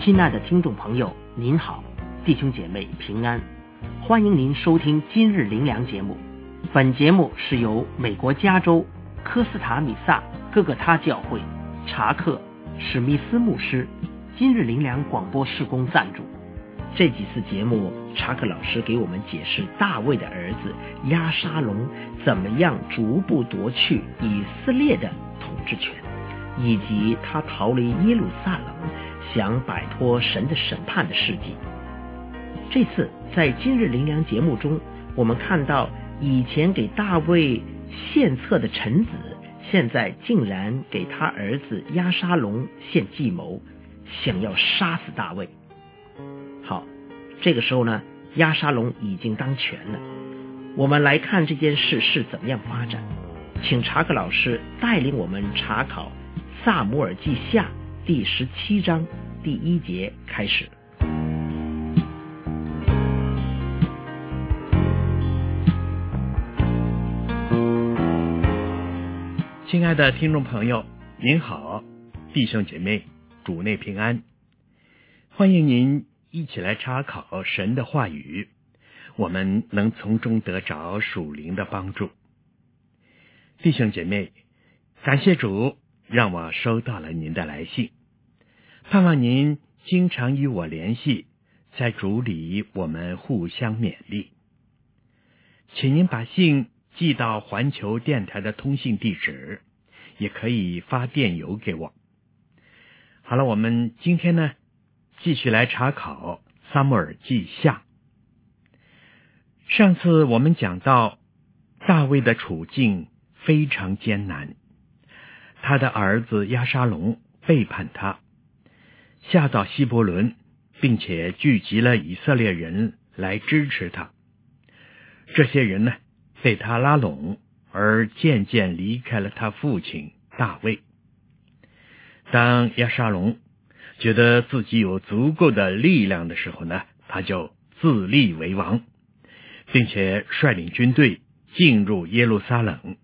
亲爱的听众朋友，您好，弟兄姐妹平安，欢迎您收听今日灵粮节目。本节目是由美国加州科斯塔米萨哥哥他教会查克史密斯牧师今日灵粮广播事工赞助。这几次节目，查克老师给我们解释大卫的儿子押沙龙怎么样逐步夺去以色列的统治权，以及他逃离耶路撒冷想摆脱神的审判的事迹。这次在今日灵粮节目中，我们看到以前给大卫献策的臣子，现在竟然给他儿子押沙龙献计谋，想要杀死大卫。好，这个时候呢，押沙龙已经当权了。我们来看这件事是怎么样发展，请查克老师带领我们查考撒母耳记下第17章第1节开始。 亲爱的听众朋友，您好，弟兄姐妹，主内平安，欢迎您一起来查考神的话语，我们能从中得着属灵的帮助。弟兄姐妹，感谢主让我收到了您的来信，盼望您经常与我联系，在主里我们互相勉励。请您把信寄到环球电台的通信地址，也可以发电邮给我。好了，我们今天呢，继续来查考撒母耳记下。上次我们讲到大卫的处境非常艰难，他的儿子押沙龙背叛他，下到希伯伦，并且聚集了以色列人来支持他。这些人呢，被他拉拢，而渐渐离开了他父亲大卫。当押沙龙觉得自己有足够的力量的时候呢，他就自立为王，并且率领军队进入耶路撒冷。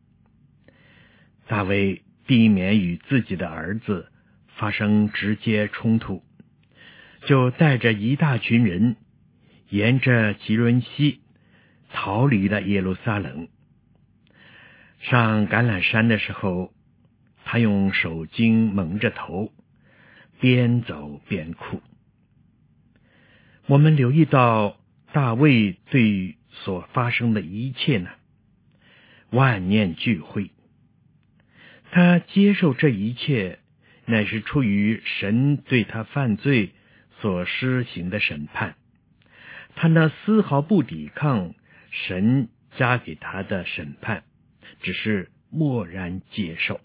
大卫避免与自己的儿子发生直接冲突，就带着一大群人沿着吉伦西逃离了耶路撒冷。上橄榄山的时候，他用手巾蒙着头，边走边哭。我们留意到大卫对所发生的一切呢，万念俱灰。他接受这一切，乃是出于神对他犯罪所施行的审判，他呢丝毫不抵抗神加给他的审判，只是默然接受。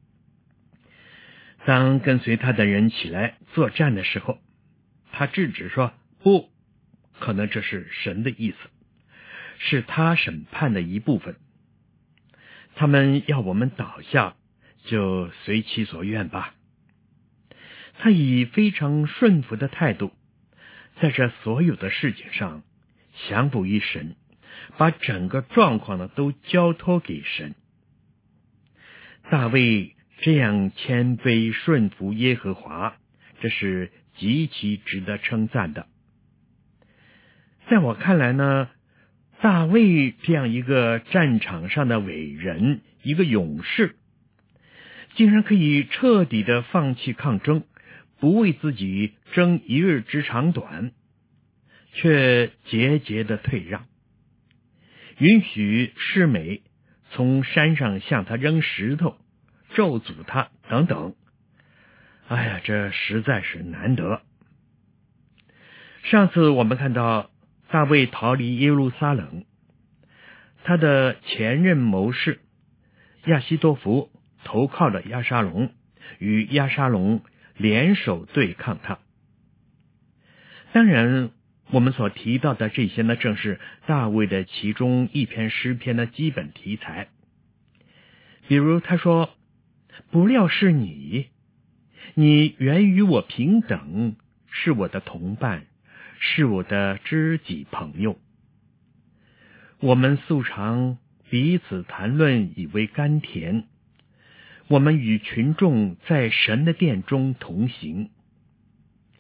当跟随他的人起来作战的时候，他制止说，不可能，这是神的意思，是他审判的一部分。他们要我们倒下，就随其所愿吧。他以非常顺服的态度，在这所有的事情上降服于神，把整个状况呢都交托给神。大卫这样谦卑顺服耶和华，这是极其值得称赞的。在我看来呢，大卫这样一个战场上的伟人，一个勇士，竟然可以彻底的放弃抗争，不为自己争一日之长短，却节节的退让，允许示每从山上向他扔石头，咒诅他等等。哎呀，这实在是难得。上次我们看到大卫逃离耶路撒冷，他的前任谋士亚希多弗投靠了押沙龙，与押沙龙联手对抗他。当然，我们所提到的这些呢，正是大卫的其中一篇诗篇的基本题材。比如他说，不料是你原与我平等，是我的同伴，是我的知己朋友。我们素常彼此谈论，以为甘甜。我们与群众在神的殿中同行。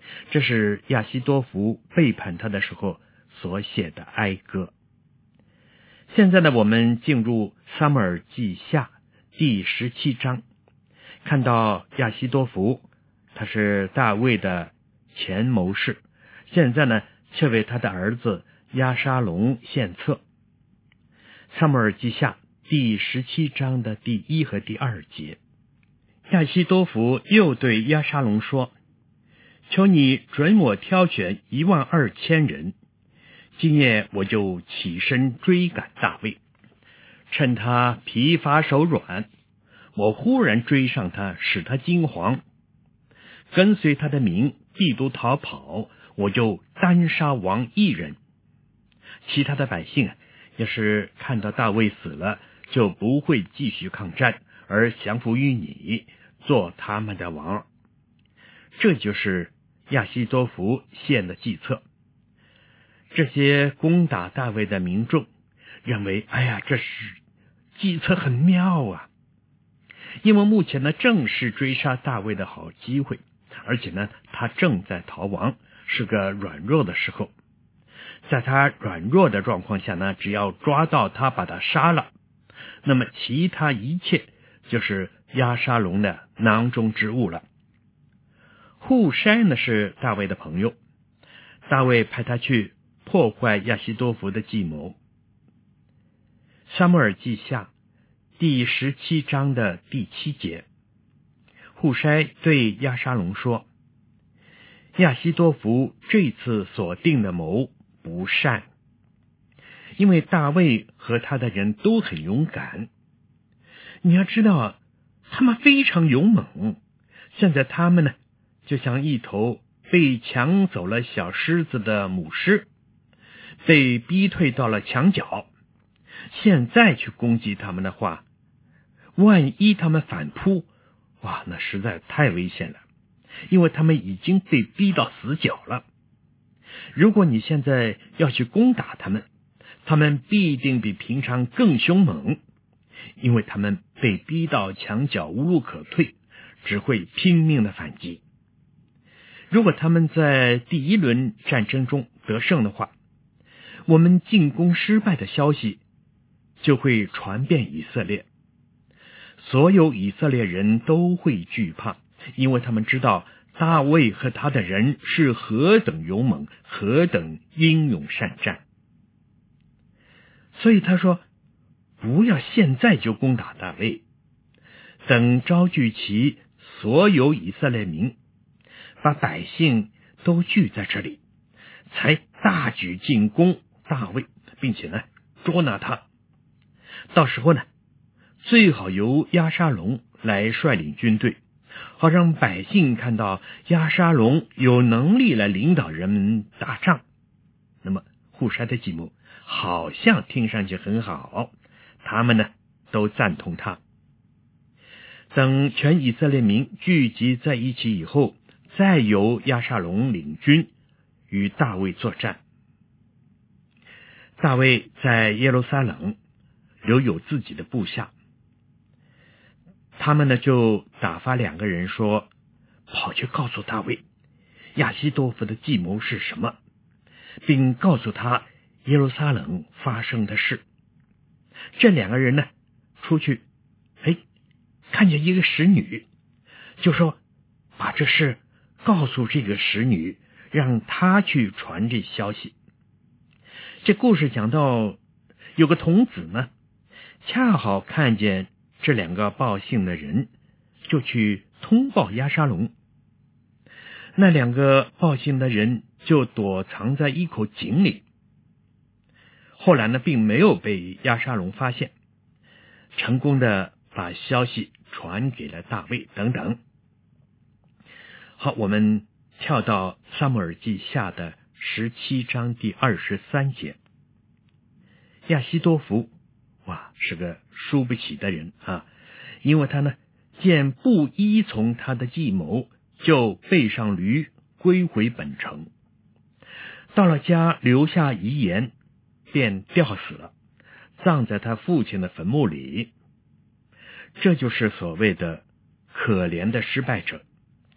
这是亚希多弗背叛他的时候所写的哀歌。现在呢，我们进入撒母耳记下第17章，看到亚希多弗，他是大卫的前谋士，现在呢却为他的儿子押沙龙献策。撒母耳记下第17章的第1和第2节，亚希多弗又对押沙龙说：求你准我挑选12000人，今夜我就起身追赶大卫，趁他疲乏手软，我忽然追上他，使他惊惶，跟随他的民必都逃跑，我就单杀王一人。其他的百姓要是看到大卫死了，就不会继续抗战，而降服于你，做他们的王。这就是亚希多弗献的计策。这些攻打大卫的民众认为，这是计策很妙啊，因为目前呢正是追杀大卫的好机会，而且呢他正在逃亡，是个软弱的时候。在他软弱的状况下呢，只要抓到他把他杀了，那么其他一切就是押沙龙的囊中之物了。户筛呢是大卫的朋友，大卫派他去破坏亚希多弗的计谋。撒母耳记下第17章的第7节，户筛对押沙龙说：亚希多弗这次所定的谋不善，因为大卫和他的人都很勇敢。你要知道，他们非常勇猛，现在他们呢就像一头被抢走了小狮子的母狮，被逼退到了墙角。现在去攻击他们的话，万一他们反扑，那实在太危险了，因为他们已经被逼到死角了。如果你现在要去攻打他们，他们必定比平常更凶猛，因为他们被逼到墙角无路可退，只会拼命的反击。如果他们在第一轮战争中得胜的话，我们进攻失败的消息就会传遍以色列，所有以色列人都会惧怕，因为他们知道大卫和他的人是何等勇猛，何等英勇善战。所以他说，不要现在就攻打大卫，等招聚齐所有以色列民，把百姓都聚在这里，才大举进攻大卫，并且呢捉拿他。到时候呢，最好由押沙龙来率领军队，好让百姓看到押沙龙有能力来领导人们打仗。那么户筛的计谋好像听上去很好，他们呢都赞同他。等全以色列民聚集在一起以后，再由押沙龙领军与大卫作战。大卫在耶路撒冷留有自己的部下，他们呢就打发2个人说，跑去告诉大卫亚希多弗的计谋是什么，并告诉他耶路撒冷发生的事。这2个人呢出去，看见一个使女，就说把这事告诉这个使女，让她去传这消息。这故事讲到有个童子呢，恰好看见这2个报信的人，就去通报押沙龙。那2个报信的人就躲藏在一口井里，后来呢并没有被押沙龙发现，成功的把消息传给了大卫等等。好，我们跳到撒母耳记下的17章第23节。亚希多弗是个输不起的人啊，因为他呢见不依从他的计谋，就背上驴归回本城，到了家留下遗言，便吊死了，葬在他父亲的坟墓里。这就是所谓的可怜的失败者，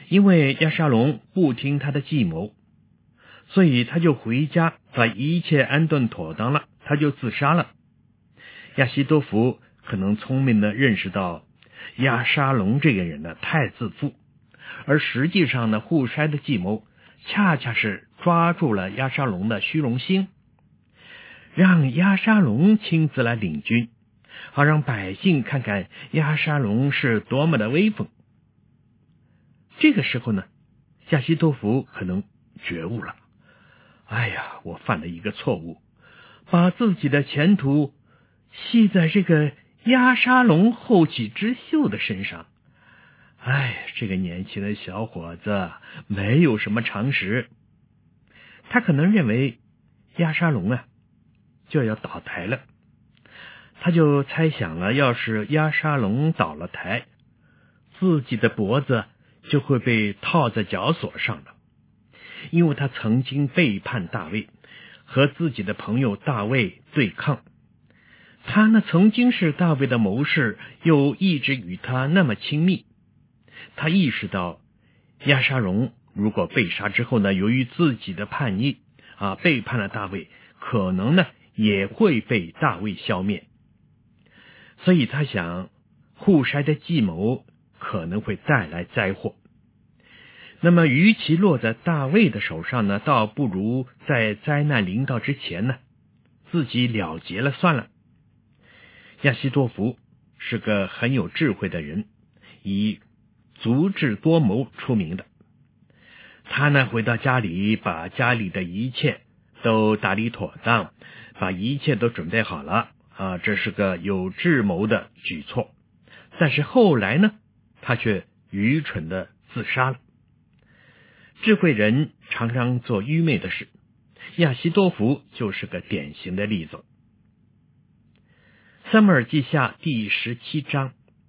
因为押沙龙不听他的计谋，所以他就回家把一切安顿妥当了，他就自杀了。亚希多弗可能聪明地认识到押沙龙这个人呢太自负，而实际上呢，户筛的计谋恰恰是抓住了押沙龙的虚荣心，让押沙龙亲自来领军，好让百姓看看押沙龙是多么的威风。这个时候呢，亚希多弗可能觉悟了，哎呀，我犯了一个错误，把自己的前途系在这个押沙龙后起之秀的身上。哎，这个年轻的小伙子没有什么常识，他可能认为押沙龙就要倒台了，他就猜想了，要是押沙龙倒了台，自己的脖子就会被套在绞索上了，因为他曾经背叛大卫，和自己的朋友大卫对抗。他呢曾经是大卫的谋士，又一直与他那么亲密。他意识到押沙龙如果被杀之后呢，由于自己的叛逆背叛了大卫，可能呢也会被大卫消灭。所以他想，户筛的计谋可能会带来灾祸。那么与其落在大卫的手上呢，倒不如在灾难临到之前呢，自己了结了算了。亚希多弗是个很有智慧的人，以足智多谋出名的。他呢回到家里，把家里的一切都打理妥当，把一切都准备好了这是个有智谋的举措。但是后来呢，他却愚蠢的自杀了。智慧人常常做愚昧的事，亚希多弗就是个典型的例子。撒母耳记下第17章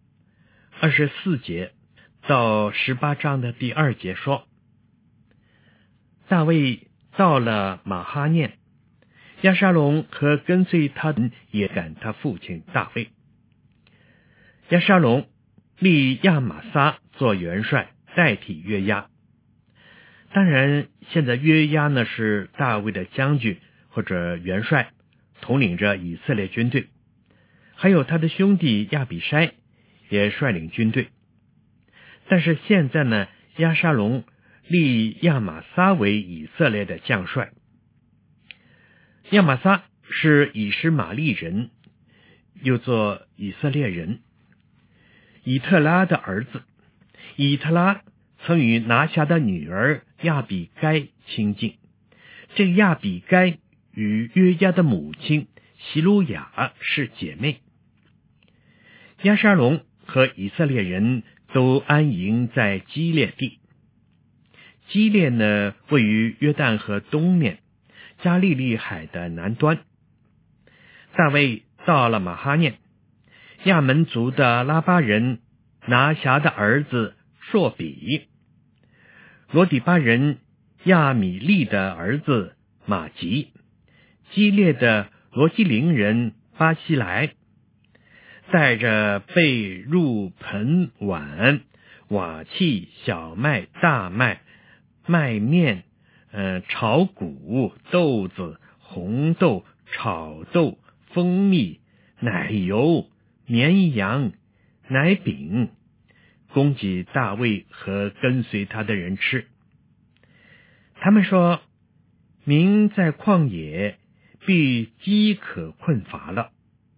24节到18章的第2节说，大卫到了马哈念，押沙龙和跟随他的人也赶他父亲大卫。押沙龙立亚玛撒做元帅，代替约押。当然现在约押呢是大卫的将军或者元帅，统领着以色列军队，还有他的兄弟亚比筛也率领军队。但是现在呢，押沙龙立亚玛撒为以色列的将帅。亚玛撒是以实玛利人，又做以色列人，以特拉的儿子。以特拉曾与拿辖的女儿亚比该亲近，这亚比该与约押的母亲希鲁雅是姐妹。押沙龙和以色列人都安营在基列地。基列呢，位于约旦河东面，加利利海的南端。大卫到了马哈念，亚门族的拉巴人拿辖的儿子朔比，罗底巴人亚米利的儿子马吉，基列的罗基林人巴西来，带着被褥盆碗瓦器小麦大麦麦面炒谷豆子红豆炒豆蜂蜜奶油绵羊奶饼，供给大卫和跟随他的人吃。他们说，民在旷野必饥渴困乏了。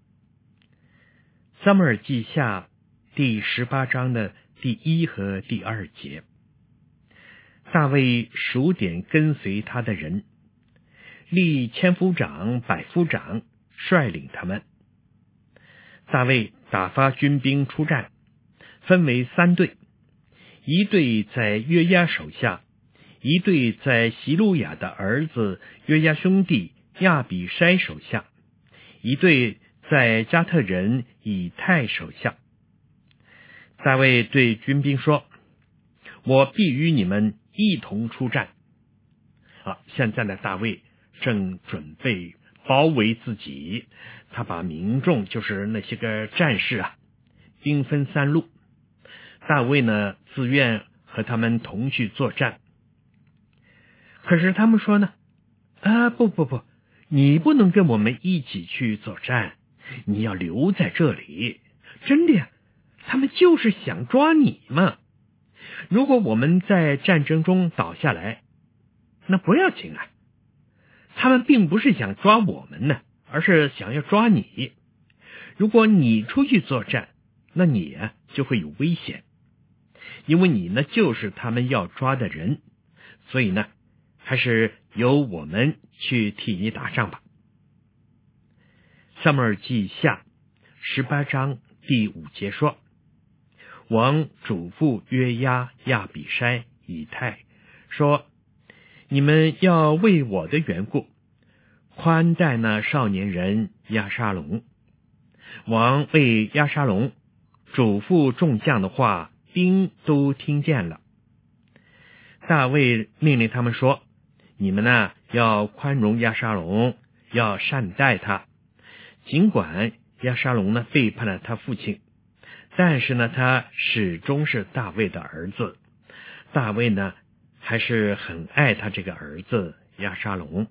撒母耳记下第18章的第1和第2节，大卫数点跟随他的人，立千夫长百夫长，率领他们。大卫打发军兵出战，分为3队，一队在约押手下，一队在希鲁雅的儿子约押兄弟亚比筛手下，一队在加特人以太手下。大卫对军兵说，我必与你们一同出战。现在呢，大卫正准备包围自己，他把民众，就是那些个战士兵分3路。大卫呢自愿和他们同去作战。可是他们说呢，不，你不能跟我们一起去作战，你要留在这里。真的呀，他们就是想抓你嘛。如果我们在战争中倒下来，那不要紧啊。他们并不是想抓我们呢，而是想要抓你。如果你出去作战，那你就会有危险，因为你呢就是他们要抓的人，所以呢还是由我们去替你打仗吧。撒母耳记下18章第5节说，王嘱咐约押、亚比筛、以太说，你们要为我的缘故宽待那少年人押沙龙。王为押沙龙嘱咐众将的话，兵都听见了。大卫命令他们说，你们呢要宽容押沙龙，要善待他。尽管押沙龙呢背叛了他父亲，但是呢他始终是大卫的儿子。大卫呢还是很爱他这个儿子押沙龙。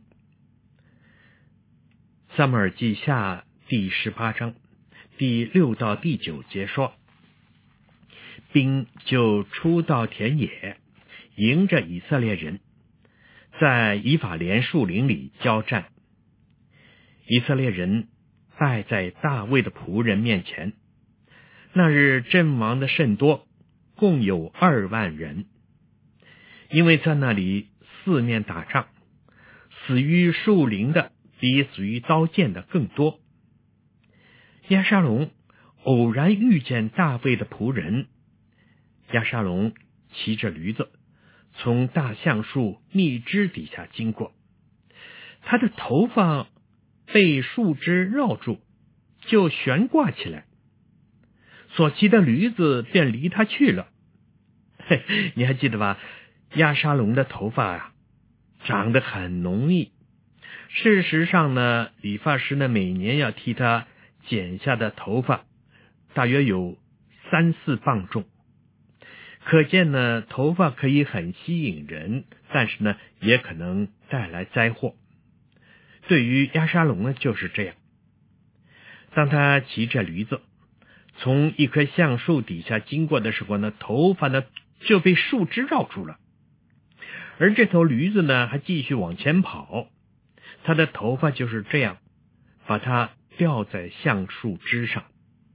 撒母耳记下第18章第6到第9节说，兵就出到田野，迎着以色列人，在以法莲树林里交战。以色列人败在大卫的仆人面前。那日阵亡的甚多，共有2万人，因为在那里四面打仗，死于树林的比死于刀剑的更多。押沙龙偶然遇见大卫的仆人，押沙龙骑着驴子从大橡树密枝底下经过，他的头发被树枝绕住，就悬挂起来，所骑的驴子便离他去了。你还记得吧？押沙龙的头发长得很浓密，事实上呢，理发师呢每年要替他剪下的头发大约有3-4磅重，可见呢头发可以很吸引人，但是呢也可能带来灾祸。对于押沙龙呢就是这样，当他骑着驴子从一棵橡树底下经过的时候呢，头发呢就被树枝绕住了，而这头驴子呢还继续往前跑，他的头发就是这样把它吊在橡树枝上。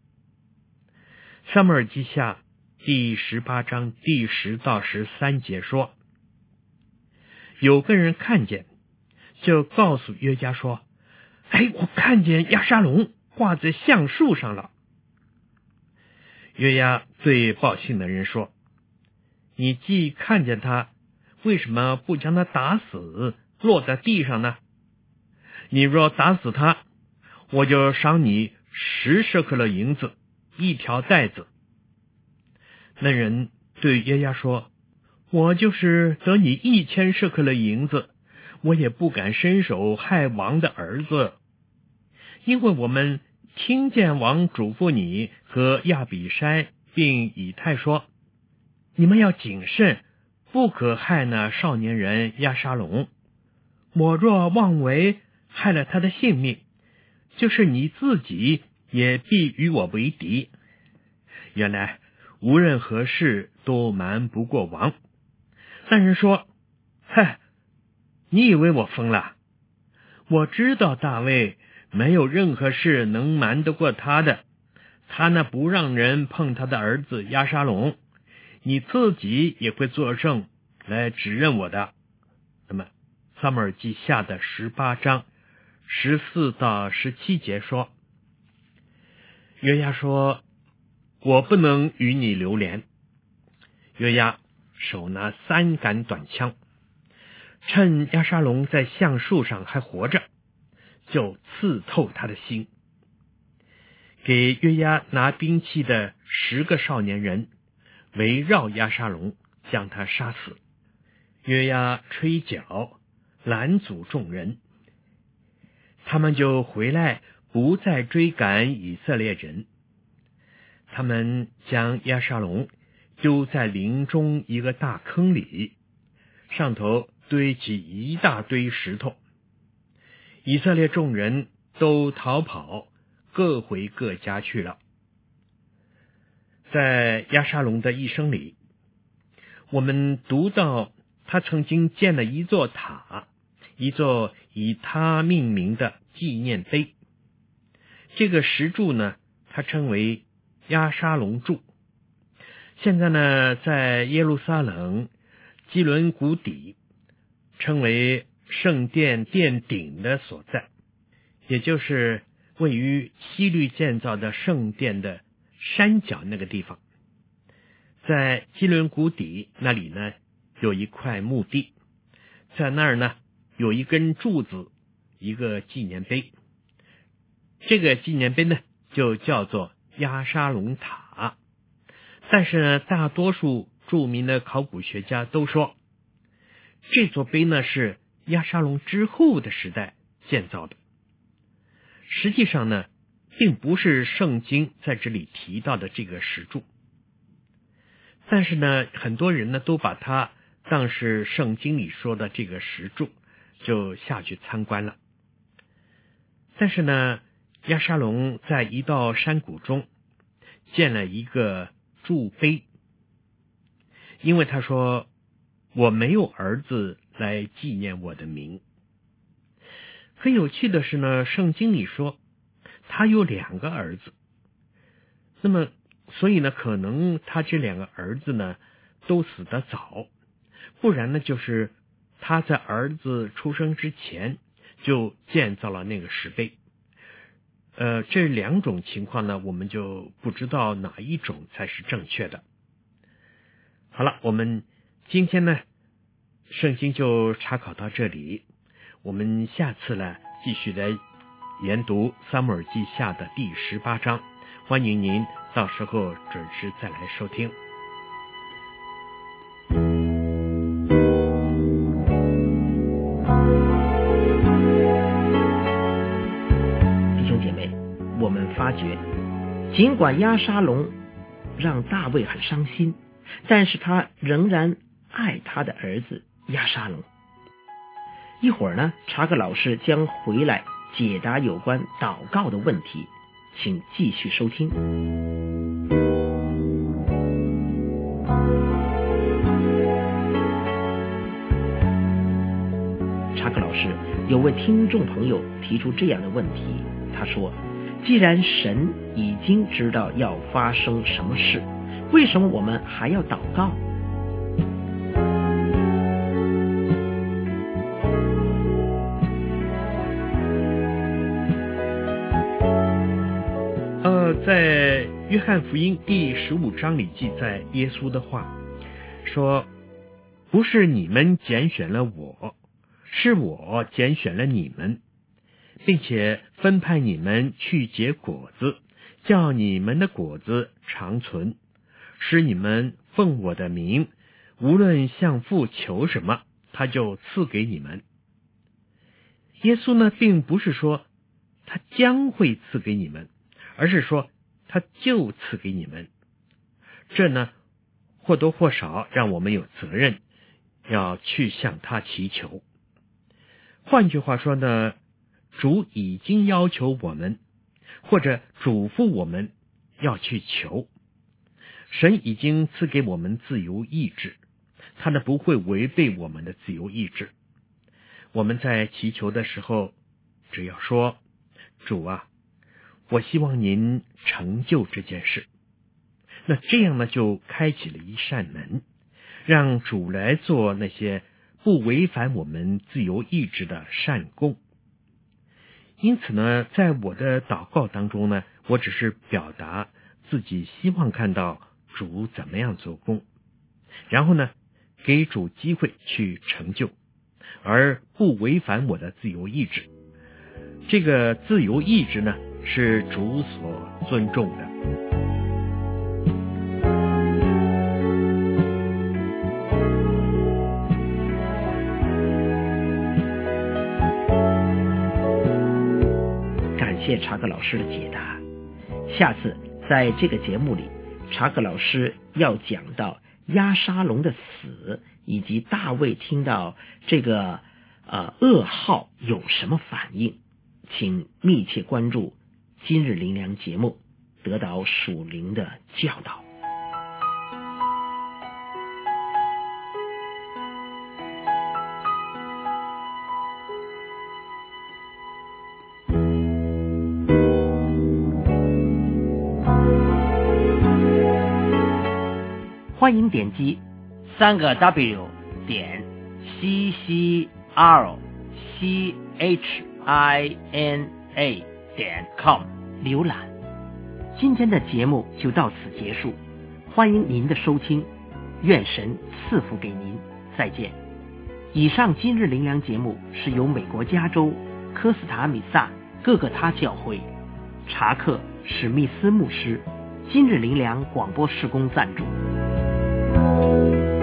撒母耳记下第18章第10到13节说，有个人看见，就告诉约押说，我看见押沙龙挂在橡树上了。约押对报信的人说，你既看见他，为什么不将他打死，落在地上呢？你若打死他，我就赏你10舍客勒银子，1条带子。那人对约押说，我就是得你1000舍客勒银子，我也不敢伸手害王的儿子，因为我们听见王嘱咐你和亚比筛并以太说，你们要谨慎，不可害那少年人押沙龙。我若妄为害了他的性命，就是你自己也必与我为敌。原来无论何事都瞒不过王。那人说，你以为我疯了？我知道大卫没有任何事能瞒得过他的，他那不让人碰他的儿子押沙龙，你自己也会作证来指认我的。那么撒母耳记下的18章14到17节说，约押说，我不能与你流连。约押手拿3杆短枪，趁押沙龙在橡树上还活着，就刺透他的心。给约押拿兵器的10个少年人围绕押沙龙，将他杀死。约押吹角拦阻众人，他们就回来，不再追赶以色列人。他们将押沙龙丢在林中一个大坑里，上头堆起一大堆石头。以色列众人都逃跑，各回各家去了。在押沙龙的一生里，我们读到他曾经建了一座塔，一座以他命名的纪念碑。这个石柱呢，他称为押沙龙柱。现在呢，在耶路撒冷基伦谷底，称为圣殿殿顶的所在，也就是位于希律建造的圣殿的山脚那个地方。在基伦谷底那里呢，有一块墓地，在那儿呢有一根柱子，一个纪念碑。这个纪念碑呢就叫做押沙龙塔。但是呢，大多数著名的考古学家都说，这座碑呢是押沙龙之后的时代建造的。实际上呢，并不是圣经在这里提到的这个石柱，但是呢，很多人呢都把它当是圣经里说的这个石柱，就下去参观了。但是呢，押沙龙在一道山谷中建了一个柱碑，因为他说，我没有儿子来纪念我的名。很有趣的是呢，圣经里说他有2个儿子，那么所以呢，可能他这2个儿子呢都死得早，不然呢就是他在儿子出生之前就建造了那个石碑。这2种情况呢，我们就不知道哪一种才是正确的。好了，我们今天呢，圣经就查考到这里，我们下次呢继续来研读撒母耳记下的第18章，欢迎您到时候准时再来收听。 我们发觉，尽管押沙龙让大卫很伤心，但是他仍然爱他的儿子押沙龙。一会儿呢，查克老师将回来解答有关祷告的问题，请继续收听。查克老师，有位听众朋友提出这样的问题，他说，既然神已经知道要发生什么事，为什么我们还要祷告？ 在约翰福音第15章里记载耶稣的话，说，不是你们拣选了我，是我拣选了你们，并且分派你们去结果子，叫你们的果子长存，使你们奉我的名，无论向父求什么，他就赐给你们。耶稣呢，并不是说他将会赐给你们，而是说他就赐给你们。这呢，或多或少让我们有责任要去向他祈求。换句话说呢，主已经要求我们，或者嘱咐我们要去求。神已经赐给我们自由意志，他呢不会违背我们的自由意志。我们在祈求的时候，只要说，主啊，我希望您成就这件事，那这样呢就开启了一扇门，让主来做那些不违反我们自由意志的善功。因此呢，在我的祷告当中呢，我只是表达自己希望看到主怎么样做工，然后呢，给主机会去成就，而不违反我的自由意志。这个自由意志呢，是主所尊重的。 感谢查克老师的解答。下次在这个节目里， 查克老师要讲到押沙龙的死，以及大卫听到这个噩耗有什么反应，请密切关注今日灵粮节目，得到属灵的教导。欢迎点击3W 点 CCRCHINA 点 com 浏览。今天的节目就到此结束，欢迎您的收听，愿神赐福给您，再见。以上今日灵粮节目是由美国加州科斯塔米萨各个他教会查克史密斯牧师今日灵粮广播事工赞助。